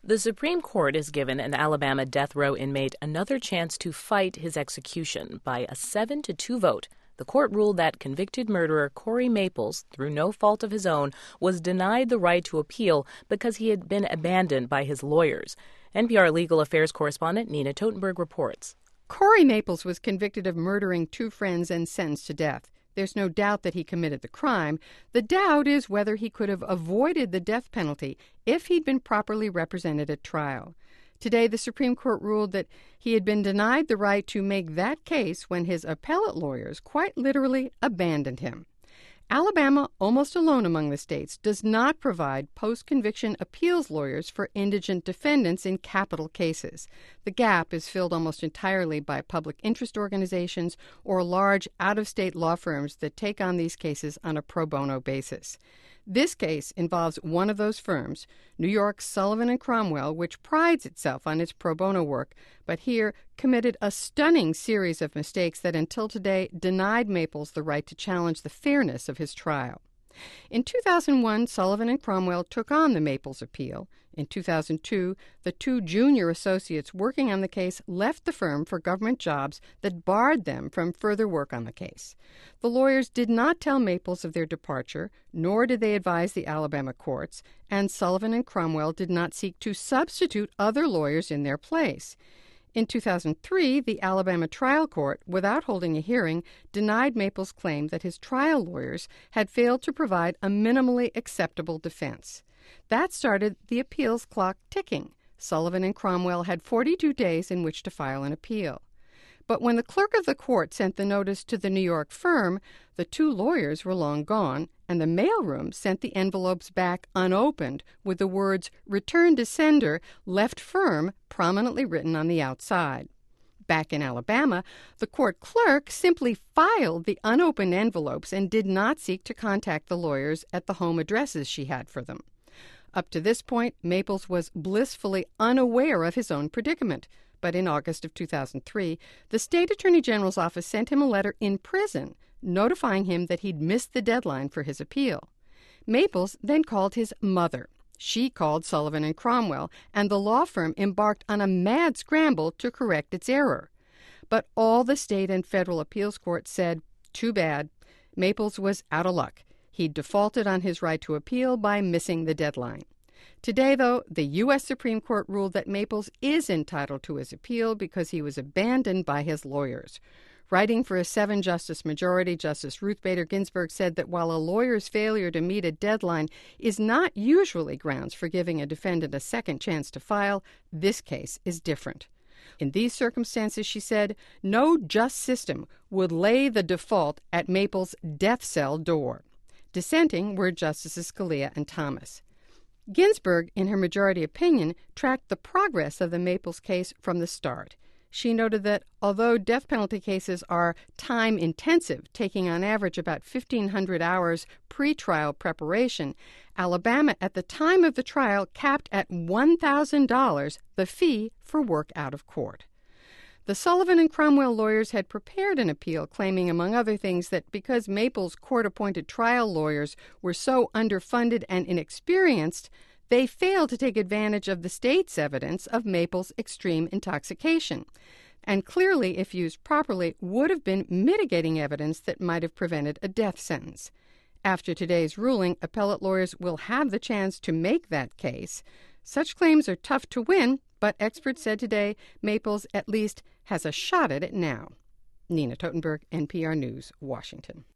The Supreme Court has given an Alabama death row inmate another chance to fight his execution. By a 7-2 vote, the court ruled that convicted murderer Corey Maples, through no fault of his own, was denied the right to appeal because he had been abandoned by his lawyers. NPR legal affairs correspondent Nina Totenberg reports. Corey Maples was convicted of murdering two friends and sentenced to death. There's no doubt that he committed the crime. The doubt is whether he could have avoided the death penalty if he'd been properly represented at trial. Today, the Supreme Court ruled that he had been denied the right to make that case when his appellate lawyers quite literally abandoned him. Alabama, almost alone among the states, does not provide post-conviction appeals lawyers for indigent defendants in capital cases. The gap is filled almost entirely by public interest organizations or large out-of-state law firms that take on these cases on a pro bono basis. This case involves one of those firms, New York's Sullivan & Cromwell, which prides itself on its pro bono work, but here committed a stunning series of mistakes that until today denied Maples the right to challenge the fairness of his trial. In 2001, Sullivan & Cromwell took on the Maples appeal. In 2002, the two junior associates working on the case left the firm for government jobs that barred them from further work on the case. The lawyers did not tell Maples of their departure, nor did they advise the Alabama courts, and Sullivan & Cromwell did not seek to substitute other lawyers in their place. In 2003, the Alabama trial court, without holding a hearing, denied Maples' claim that his trial lawyers had failed to provide a minimally acceptable defense. That started the appeals clock ticking. Sullivan & Cromwell had 42 days in which to file an appeal. But when the clerk of the court sent the notice to the New York firm, the two lawyers were long gone, and the mailroom sent the envelopes back unopened with the words "Return to sender, left firm" prominently written on the outside. Back in Alabama, the court clerk simply filed the unopened envelopes and did not seek to contact the lawyers at the home addresses she had for them. Up to this point, Maples was blissfully unaware of his own predicament. But in August of 2003, the state attorney general's office sent him a letter in prison notifying him that he'd missed the deadline for his appeal. Maples then called his mother. She called Sullivan & Cromwell, and the law firm embarked on a mad scramble to correct its error. But all the state and federal appeals courts said, too bad. Maples was out of luck. He'd defaulted on his right to appeal by missing the deadline. Today, though, the U.S. Supreme Court ruled that Maples is entitled to his appeal because he was abandoned by his lawyers. Writing for a 7-justice majority, Justice Ruth Bader Ginsburg said that while a lawyer's failure to meet a deadline is not usually grounds for giving a defendant a second chance to file, this case is different. In these circumstances, she said, no just system would lay the default at Maples' death cell door. Dissenting were Justices Scalia and Thomas. Ginsburg, in her majority opinion, tracked the progress of the Maples case from the start. She noted that although death penalty cases are time-intensive, taking on average about 1,500 hours pre-trial preparation, Alabama at the time of the trial capped at $1,000 the fee for work out of court. The Sullivan & Cromwell lawyers had prepared an appeal claiming, among other things, that because Maples' court-appointed trial lawyers were so underfunded and inexperienced, they failed to take advantage of the state's evidence of Maples' extreme intoxication, and clearly, if used properly, would have been mitigating evidence that might have prevented a death sentence. After today's ruling, appellate lawyers will have the chance to make that case. Such claims are tough to win, but experts said today Maples at least has a shot at it now. Nina Totenberg, NPR News, Washington.